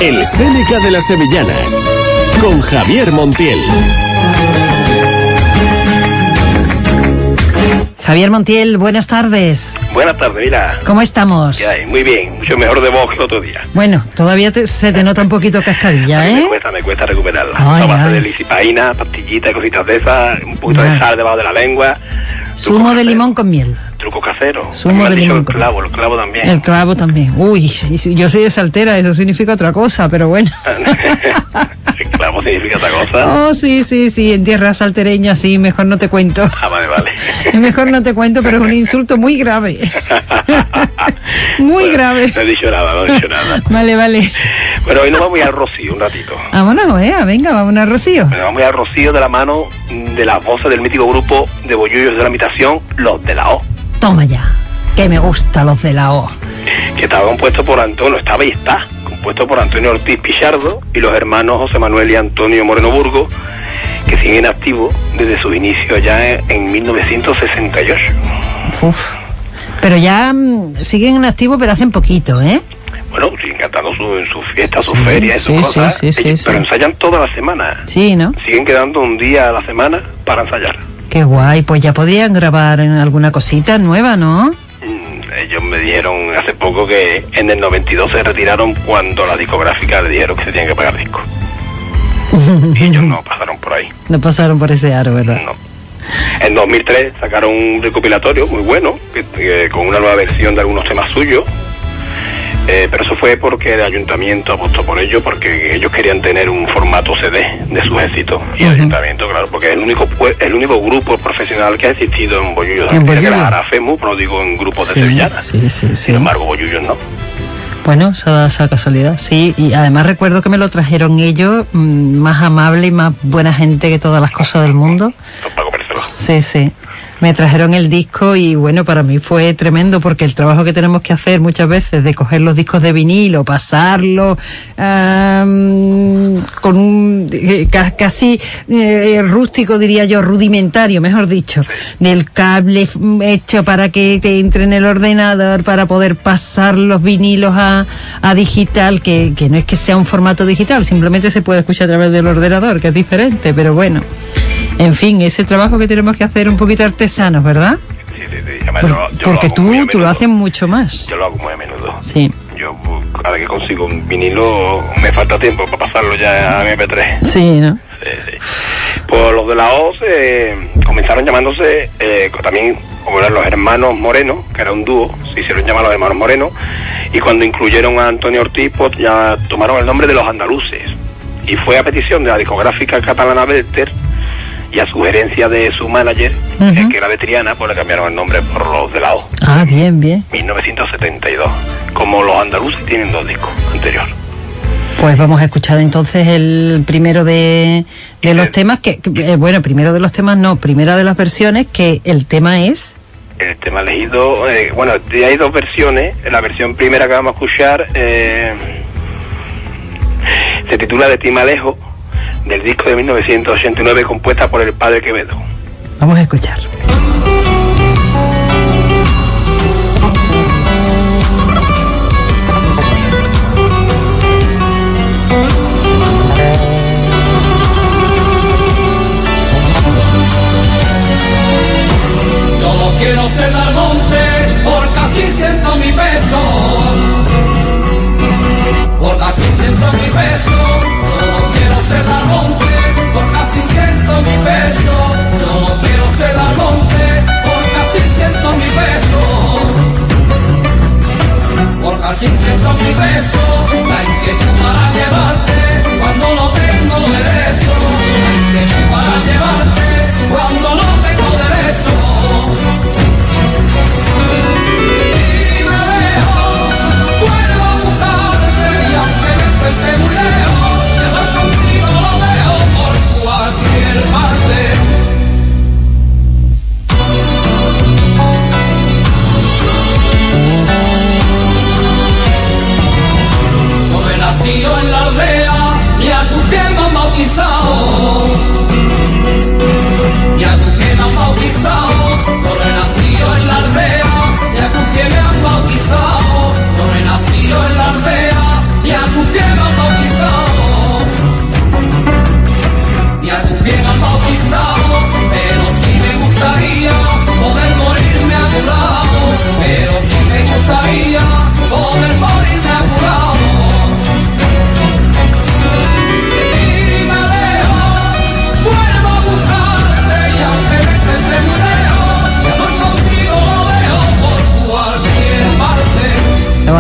El Séneca de las Sevillanas, con Javier Montiel. Javier Montiel, buenas tardes. Buenas tardes, mira. ¿Cómo estamos? Muy bien, mucho mejor de voz que el otro día. Bueno, todavía se te nota un poquito cascarilla, ¿eh? Me cuesta recuperarla. Ay, A base ay. de lisipaína, pastillitas, cositas de esas, un poquito de sal debajo de la lengua. Zumo de limón con miel. Truco casero. Zumo de limón El con clavo también. El clavo también. Uy, yo soy de Saltera, eso significa otra cosa, pero bueno. El clavo significa otra cosa. Oh, sí, en tierra saltereña, sí, mejor no te cuento. Ah, vale. Mejor no te cuento, pero es un insulto muy grave. Muy grave. No he dicho nada. Vale. Bueno, hoy nos vamos a ir al Rocío un ratito. Vámonos, venga, vámonos a Rocío. Nos vamos a ir al Rocío de la mano de las voces del mítico grupo de bollullos de la imitación, Los de la O. Toma ya, que me gustan los de la O. Que estaba compuesto por Antonio, estaba y está compuesto por Antonio Ortiz Pichardo y los hermanos José Manuel y Antonio Moreno Burgos, que siguen activos desde sus inicios ya en 1968. Uf. Pero ya siguen en activo, pero hacen poquito, ¿eh? Bueno, siguen cantando en sus fiestas, sus ferias, sus cosas, pero ensayan toda la semana. Sí, ¿no? Siguen quedando un día a la semana para ensayar. Qué guay, pues ya podrían grabar en alguna cosita nueva, ¿no? Ellos me dijeron hace poco que en el 92 se retiraron cuando la discográfica le dijeron que se tenían que pagar discos. Y ellos no pasaron por ahí. No pasaron por ese aro, ¿verdad? No. En 2003 sacaron un recopilatorio muy bueno, con una nueva versión de algunos temas suyos, pero eso fue porque el ayuntamiento apostó por ello, porque ellos querían tener un formato CD de sus éxitos. Y el ayuntamiento, claro, porque es el único grupo profesional que ha existido en bollullos. Que era Arafemu, pero digo en grupos de sevillanas. Sí. Sin embargo, bollullos no. Bueno, se da esa casualidad, sí, y además recuerdo que me lo trajeron ellos, más amable y más buena gente que todas las cosas del mundo. Para comérselo. Sí. Me trajeron el disco y bueno, para mí fue tremendo porque el trabajo que tenemos que hacer muchas veces de coger los discos de vinilo, pasarlos con un casi rústico, diría yo, rudimentario, mejor dicho, del cable hecho para que te entre en el ordenador para poder pasar los vinilos a digital, que no es que sea un formato digital, simplemente se puede escuchar a través del ordenador, que es diferente, pero bueno. En fin, ese trabajo que tenemos que hacer un poquito artesanos, ¿verdad? Sí. Además, Porque tú lo haces mucho más. Yo lo hago muy a menudo. Sí. Yo, cada que consigo un vinilo, me falta tiempo para pasarlo ya a MP3. Sí, ¿no? Sí. Pues los de la O comenzaron llamándose, también, como eran los hermanos Moreno, que era un dúo, se hicieron llamar los hermanos Moreno, y cuando incluyeron a Antonio Ortiz, pues ya tomaron el nombre de Los Andaluces. Y fue a petición de la discográfica catalana Belter, y a sugerencia de su manager, que era de Triana, pues le cambiaron el nombre por Los de la O. Ah, bien. 1972. Como Los Andaluces tienen 2 discos anteriores. Pues vamos a escuchar entonces el primero de los temas, bueno, primero de los temas no, primera de las versiones, que el tema es... El tema elegido, hay 2 versiones. La versión primera que vamos a escuchar se titula De ti me alejo, del disco de 1989, compuesta por el Padre Quevedo. Vamos a escuchar. Yo no quiero ser al monte por casi 100.000 pesos. Por casi 100.000 pesos. Yo no quiero ser al monte por casi 100.000 pesos. Yo no quiero ser al monte.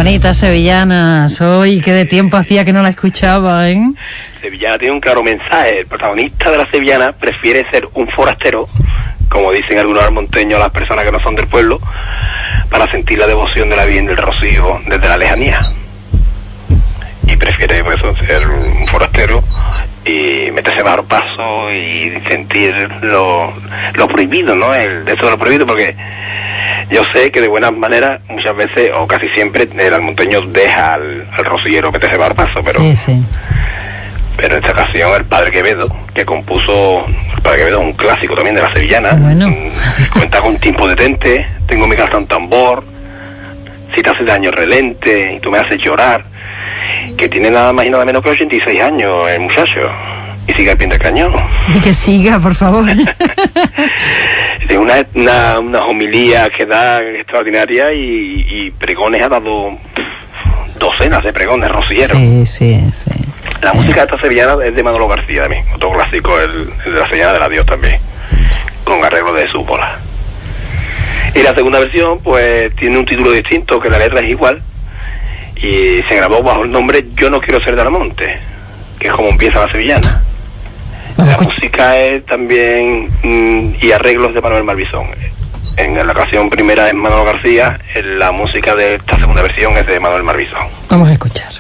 bonita sevillana. Soy que de tiempo hacía que no la escuchaba, ¿eh? Sevillana tiene un claro mensaje. El protagonista de la sevillana prefiere ser un forastero, como dicen algunos almonteños a las personas que no son del pueblo, para sentir la devoción de la Virgen del Rocío desde la lejanía. Y prefiere pues, ser un forastero y meterse bajo el paso y sentir lo prohibido, ¿no? El de eso de lo prohibido, porque yo sé que de buenas maneras, muchas veces, o casi siempre, el almonteño deja al rociero meterse bajo el paso, pero... Sí. Pero en esta ocasión el Padre Quevedo, que compuso, el Padre Quevedo es un clásico también de la sevillana, cuenta con tiempo detente, tengo mi cartón tambor, si te hace daño relente, y tú me haces llorar, que tiene nada más y nada menos que 86 años el muchacho, y sigue al pie del cañón. Y que siga, por favor. Tiene una homilía que da extraordinaria y pregones ha dado docenas de pregones rocieros. Sí. La música de esta sevillana es de Manolo García también, otro clásico, el de la sevillana de la Dios también, con arreglo de su bola. Y la segunda versión, pues, tiene un título distinto, que la letra es igual, y se grabó bajo el nombre Yo no quiero ser de Almonte, que es como empieza la sevillana. La música es también, y arreglos de Manuel Malvisón. En la canción primera es Manolo García, en la música de esta segunda versión es de Manuel Malvisón. Vamos a escuchar.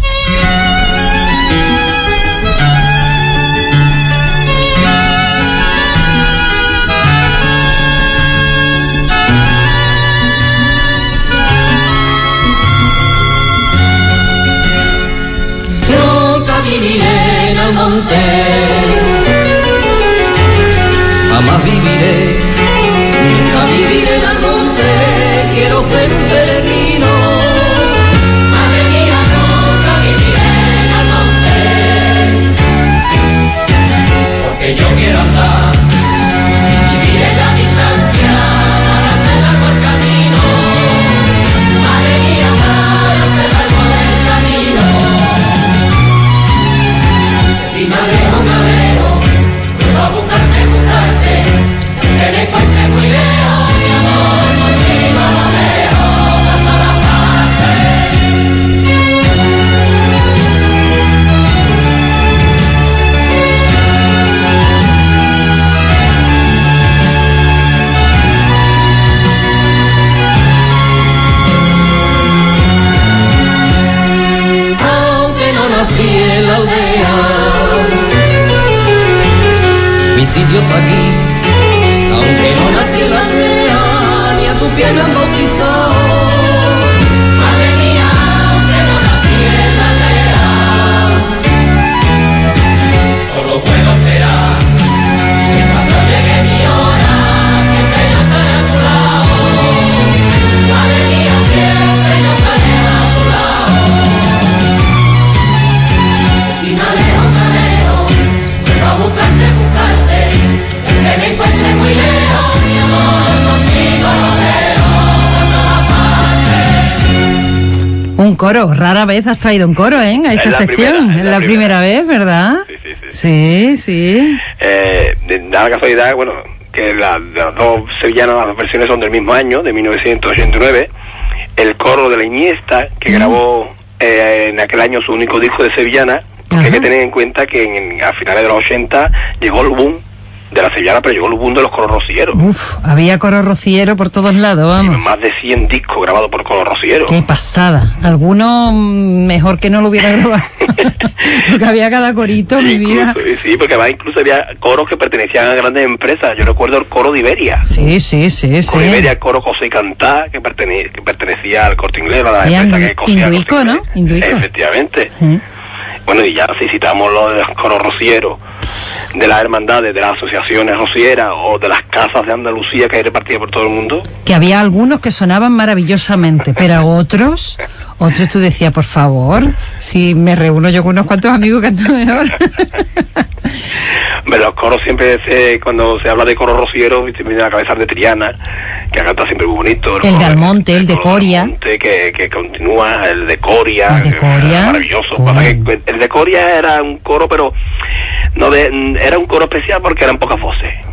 Viviré en el monte, jamás viviré, nunca viviré en el monte, quiero ser un peregrino. Madre mía, nunca viviré en el monte, porque yo quiero andar, sin vivir en la distancia, para hacer largo el camino. Madre mía, para hacer largo el camino. Y me alejo, puedo a buscarte, que me encuentre muy lejos, mi amor, contigo lo dejo por todas partes. Aunque no nací en la aldea, mi sitio está aquí, aunque no nací en la aldea, ni a tu pie me han bautizado. Madre mía, aunque no nací en la aldea, solo puedo esperar que cuando llegue mi hora, siempre yo estaré a tu lado. Madre mía, siempre yo estaré a tu lado. Y me alejo, puedo a buscarte, que me encuentre muy lejos, mi amor, contigo lo dejo por todas partes. Un coro, rara vez has traído un coro, ¿eh? A esta sección. Es la primera vez, ¿verdad? Sí. Da la casualidad, bueno, que las dos sevillanas, las dos versiones son del mismo año, de 1989. El coro de la Iniesta, que grabó en aquel año su único disco de sevillana, porque hay que tener en cuenta que a finales de los 80 llegó el boom de la sevillana, pero llegó el boom de los coros rocieros. Había coro rociero por todos lados, vamos. Y más de 100 discos grabados por coros rocieros. Qué pasada. Algunos mejor que no lo hubiera grabado. Porque había cada corito, mi vida. Sí, porque además incluso había coros que pertenecían a grandes empresas. Yo recuerdo el coro de Iberia. Sí. Con Iberia, el coro Cosé y Cantá, que pertenecía al Corte Inglés, a la empresa que cosía Induico, ¿no? Induico. Efectivamente. Bueno, y ya si citamos lo de los coros rocieros, de las hermandades, de las asociaciones rocieras o de las casas de Andalucía que hay repartidas por todo el mundo. Que había algunos que sonaban maravillosamente, pero otros tú decías, por favor, si me reúno yo con unos cuantos amigos canto mejor. Pero los coros siempre, cuando se habla de coros rocieros, se me viene a la cabeza de Triana, que canta siempre muy bonito. El de Almonte, el de Coria. El de Almonte, que continúa, el de Coria. El de Coria. Maravilloso. El de Coria era un coro, pero era un coro especial porque eran pocas voces.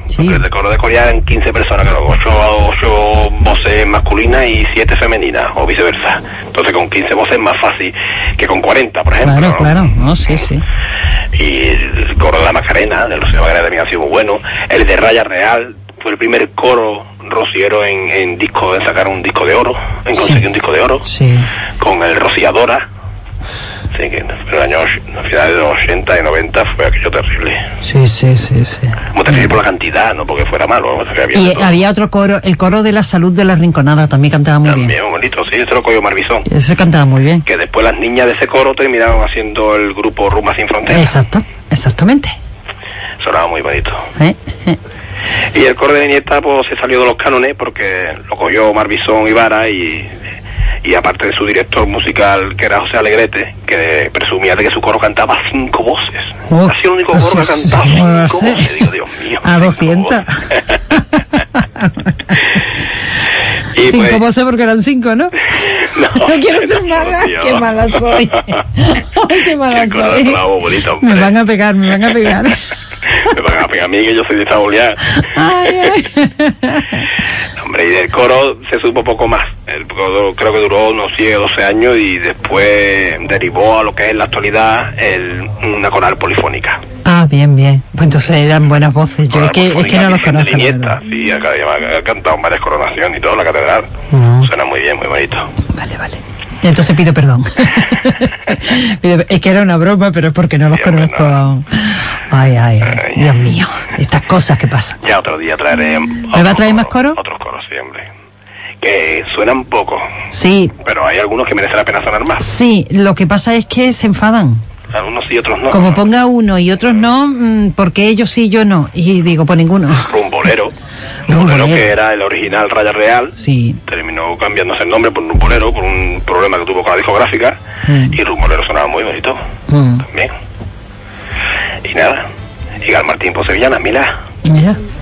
Sí. Porque el coro de Coria eran 15 personas, claro, 8 voces masculinas y 7 femeninas, o viceversa. Entonces con 15 voces es más fácil que con 40, por ejemplo. Claro, ¿no? claro, no, sí, sí. Y el coro de la Macarena, de Rocío Macarena, también ha sido muy bueno. El de Raya Real fue el primer coro rociero en sacar un disco de oro, en conseguir un disco de oro, Sí. con el Rociadora. Sí, que en el año, a finales de los 80 y 90 fue aquello terrible. Sí, sí, sí, sí. Como terrible por la cantidad, no porque fuera malo. O sea, que había Y de todo. había otro coro, el coro de la salud de la Rinconada, también cantaba muy También, bien. muy bonito, sí, ese lo cogió Marbizón. Ese cantaba muy bien. Que después las niñas de ese coro terminaron haciendo el grupo Rumba Sin Fronteras. Exacto, exactamente. Sonaba muy bonito. ¿Eh? Y el coro de Niñeta pues se salió de los cánones porque lo cogió Marbizón Ibarra y aparte de su director musical, que era José Alegrete, que presumía de que su coro cantaba 5 voces. Oh, Ha sido el único coro que ha cantado ¿cómo va a 5 ser? voces. Digo, Dios mío. A 200. Y 5 pues, voces porque eran 5, ¿no? No quiero ser mala, tío. qué mala soy. Ay, qué mala El coro de soy. Clavo, bonito, hombre. Me van a pegar, me van a pegar. Me van a pegar a mí, que yo soy de Sabolear. Ay, ay. Hombre, y del coro se supo poco más. El coro creo que duró unos 10 o 12 años y después derivó a lo que es en la actualidad una coral polifónica. Ah, bien, bien. Pues entonces eran buenas voces. Yo es que no los conozco. la Niñeta, verdad. sí, ha cantado en varias coronaciones y todo, la catedral. Suena muy bien, muy bonito. Vale, vale. Entonces pido perdón. Es que era una broma, pero es porque no los Sí, hombre, conozco. Ay, ay, ay. Dios mío. Estas cosas que pasan. Ya otro día traeré... ¿Me va a traer más coro? Otros coros, sí, hombre. Que suenan poco, Sí, pero hay algunos que merecen la pena sonar más. sí. Lo que pasa es que se enfadan. Algunos sí, otros no. Como ponga uno y otros no, porque ellos sí, yo no. Y digo, pues ninguno. Rumbolero. Rumbolero. Rumbolero, que era el original Raya Real. Sí. Terminó cambiándose el nombre por Rumbolero, por un problema que tuvo con la discográfica. Y Rumbolero sonaba muy bonito. También. Y nada. Y Gal Martín por Sevillana, mira. Mira.